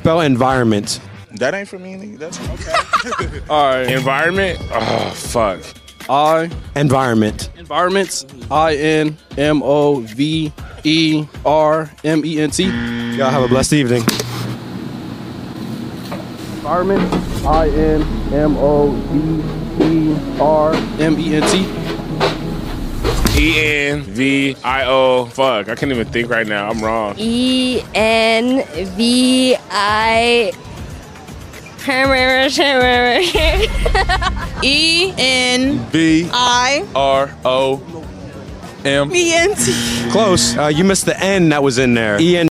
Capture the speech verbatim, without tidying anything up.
Spell environment. That ain't for me, nigga. That's okay. All right. Environment? Oh, fuck. I. Environment. Environments. I N M O V E R M E N T. Y'all have a blessed evening. Environment. I N M O V E R M E N T. E N V I O. Fuck, I can't even think right now. I'm wrong. E N V I. E N V I R O M E N T. Close. Uh, you missed the N that was in there. E N